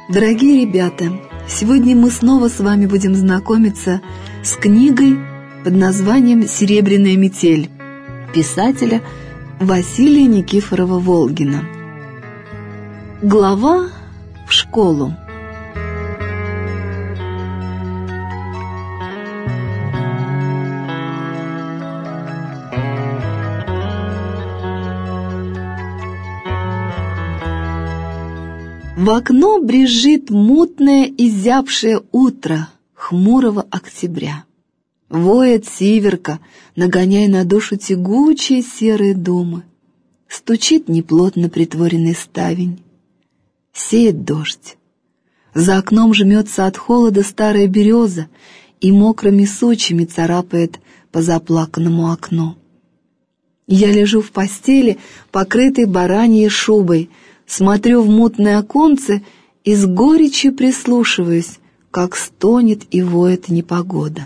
Дорогие ребята, сегодня мы снова с вами будем знакомиться с книгой под названием «Серебряная метель» писателя Василия Никифорова-Волгина. Глава «В школу». В окно брезжит мутное и зябшее утро хмурого октября. Воет сиверка, нагоняя на душу тягучие серые думы. Стучит неплотно притворенный ставень. Сеет дождь. За окном жмется от холода старая береза и мокрыми сучьями царапает по заплаканному окну. Я лежу в постели, покрытой бараньей шубой, смотрю в мутное оконце и с горечью прислушиваюсь, как стонет и воет непогода.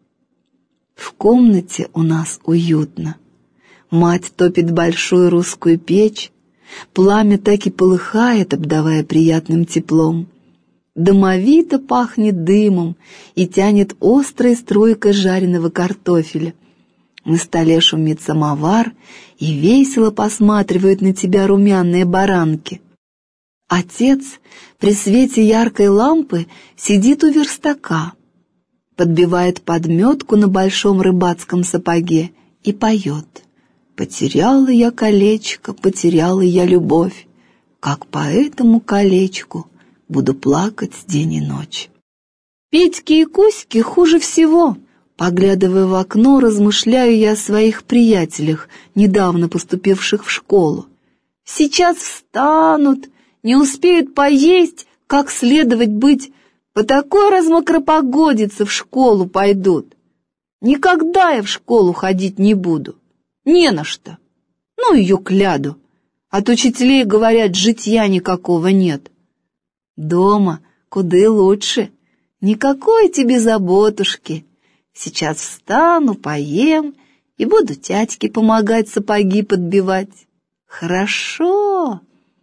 В комнате у нас уютно. Мать топит большую русскую печь, пламя так и полыхает, обдавая приятным теплом. Домовито пахнет дымом и тянет острой струйкой жареного картофеля. На столе шумит самовар, и весело посматривают на тебя румяные баранки. Отец при свете яркой лампы сидит у верстака, подбивает подметку на большом рыбацком сапоге и поет: «Потеряла я колечко, потеряла я любовь, как по этому колечку буду плакать день и ночь». Петьки и Кузьки хуже всего. Поглядывая в окно, размышляю я о своих приятелях, недавно поступивших в школу. Сейчас встанут, не успеют поесть, как следовать быть, по такой размокропогодице в школу пойдут. Никогда я в школу ходить не буду, не на что. Ну ее кляду, от учителей, говорят, житья никакого нет. Дома куда лучше, никакой тебе заботушки. Сейчас встану, поем и буду тятьке помогать сапоги подбивать. Хорошо.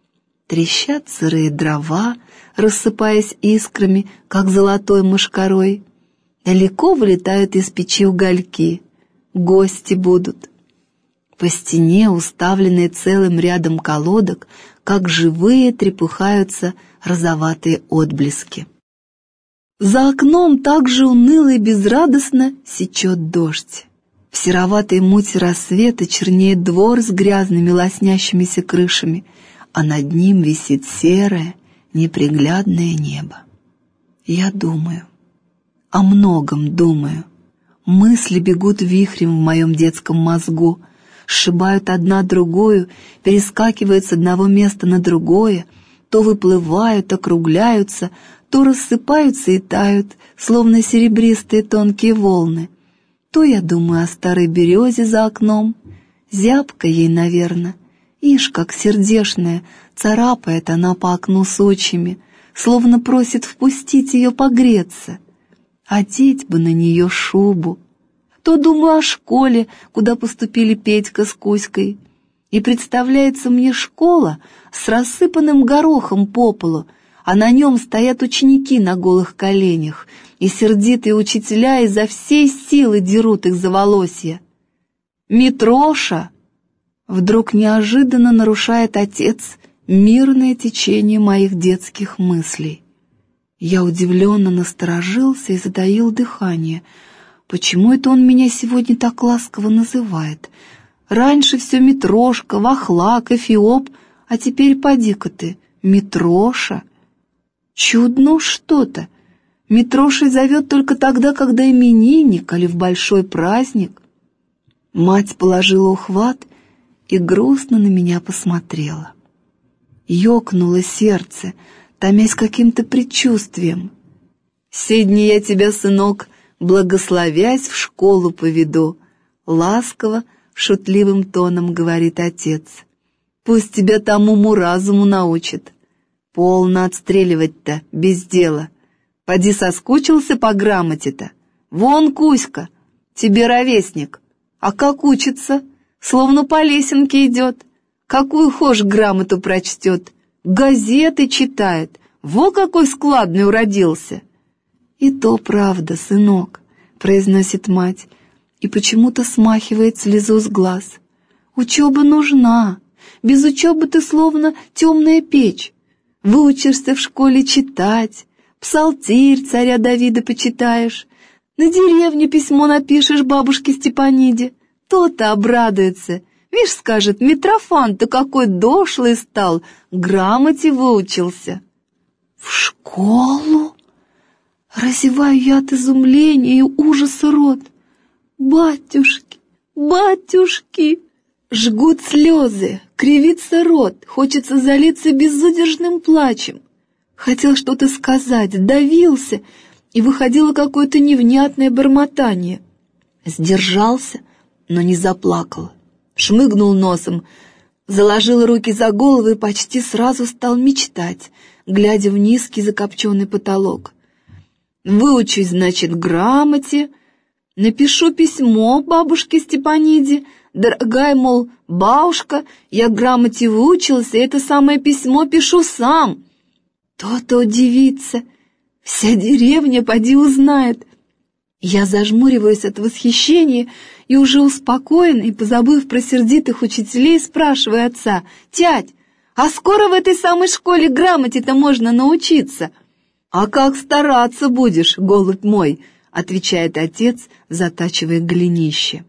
Трещат сырые дрова, рассыпаясь искрами, как золотой мошкарой. Далеко вылетают из печи угольки. Гости будут. По стене, уставленной целым рядом колодок, как живые трепыхаются розоватые отблески. За окном так же уныло и безрадостно сечет дождь. В сероватой мути рассвета чернеет двор с грязными лоснящимися крышами, а над ним висит серое, неприглядное небо. Я думаю, о многом думаю. Мысли бегут вихрем в моем детском мозгу, сшибают одна другую, перескакивают с одного места на другое, то выплывают, округляются, то рассыпаются и тают, словно серебристые тонкие волны. То я думаю о старой березе за окном, зябко ей, наверно. Ишь, как сердешная, царапает она по окну сучьями, словно просит впустить ее погреться. Одеть бы на нее шубу. То думаю о школе, куда поступили Петька с Кузькой. И представляется мне школа с рассыпанным горохом по полу, а на нем стоят ученики на голых коленях, и сердитые учителя изо всей силы дерут их за волосья. «Митроша!» Вдруг неожиданно нарушает отец мирное течение моих детских мыслей. Я удивленно насторожился и затаил дыхание. Почему это он меня сегодня так ласково называет? Раньше все Митрошка, Вахлак, Эфиоп, а теперь поди-ка ты, Митроша. Чудно что-то. Митрошей зовет только тогда, когда именинник или в большой праздник. Мать положила ухват и грустно на меня посмотрела. Ёкнуло сердце, томясь каким-то предчувствием. «Сегодня я тебя, сынок, благословясь, в школу поведу», — ласково, шутливым тоном говорит отец. «Пусть тебя там уму-разуму научит. Полно отстреливать-то, без дела. Поди соскучился по грамоте-то. Вон Кузька, тебе ровесник. А как учится? Словно по лесенке идет. Какую хошь грамоту прочтет. Газеты читает, Во какой складный уродился!» «И то правда, сынок», — произносит мать, и почему-то смахивает слезу с глаз. «Учеба нужна. Без учебы ты словно темная печь. Выучишься в школе читать, псалтирь царя Давида почитаешь, на деревне письмо напишешь бабушке Степаниде. То-то обрадуется. Вишь, скажет, Митрофан-то какой дошлый стал, грамоте выучился». «В школу?» Разеваю я от изумления и ужаса рот. «Батюшки, батюшки!» Жгут слезы, кривится рот, хочется залиться безудержным плачем. Хотел что-то сказать, давился, и выходило какое-то невнятное бормотание. Сдержался, но не заплакал. Шмыгнул носом, заложил руки за голову и почти сразу стал мечтать, глядя в низкий закопченный потолок. «Выучусь, значит, грамоте, напишу письмо бабушке Степаниде. Дорогая, мол, бабушка, я грамоте выучился, это самое письмо пишу сам». То-то удивится, вся деревня поди узнает. Я зажмуриваюсь от восхищения и уже успокоен и, позабыв про сердитых учителей, спрашиваю отца: «Тядь, а скоро в этой самой школе грамоте-то можно научиться?» «А как стараться будешь, голубь мой?» — отвечает отец, затачивая голенище.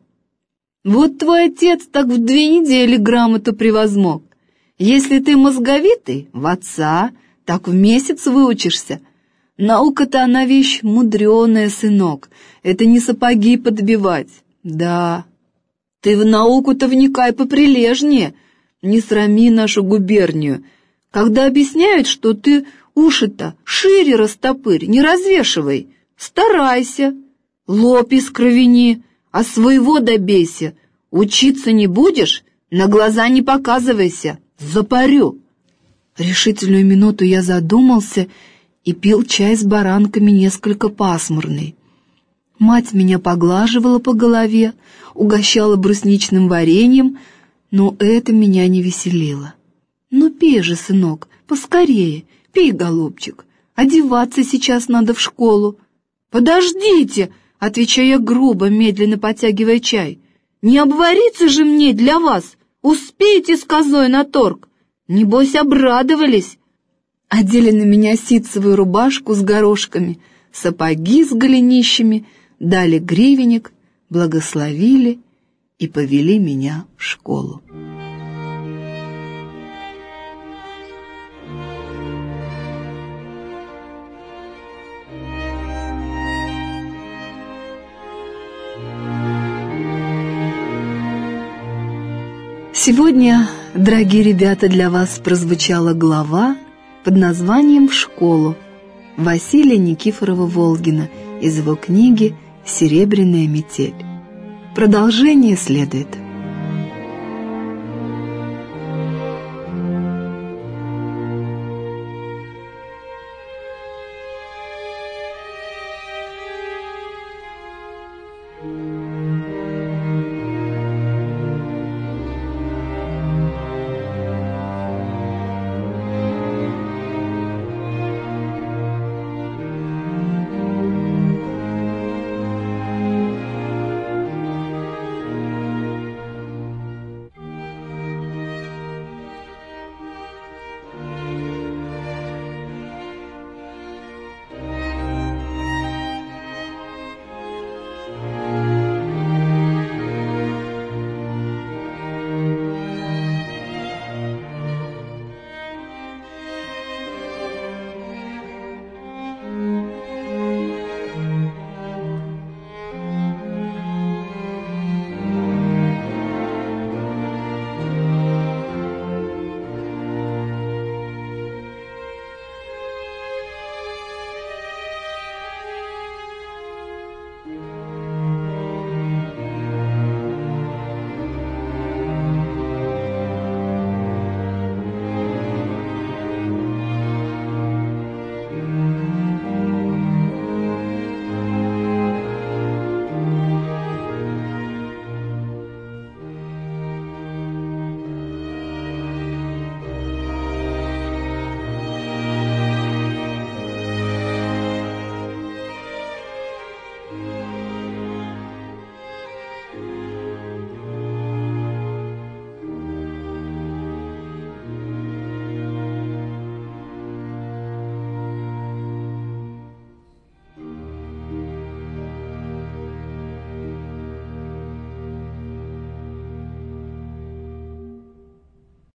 «Вот твой отец так в 2 недели грамоту превозмог. Если ты мозговитый, в отца, так в месяц выучишься. Наука-то она вещь мудреная, сынок, это не сапоги подбивать. Да, ты в науку-то вникай поприлежнее, не срами нашу губернию. Когда объясняют, что ты уши-то шире растопырь, не развешивай, старайся, лоб искровени, а своего добейся. Учиться не будешь, на глаза не показывайся, запарю». Решительную минуту я задумался и пил чай с баранками несколько пасмурный. Мать меня поглаживала по голове, угощала брусничным вареньем, но это меня не веселило. «Ну пей же, сынок, поскорее, пей, голубчик, одеваться сейчас надо в школу». «Подождите», — отвечаю я грубо, медленно потягивая чай, «не обвариться же мне для вас, успеете с козой на торг. Небось, обрадовались». Одели на меня ситцевую рубашку с горошками, сапоги с голенищами, дали гривенник, благословили и повели меня в школу. Сегодня, дорогие ребята, для вас прозвучала глава под названием «В школу» Василия Никифорова-Волгина из его книги «Серебряная метель». Продолжение следует.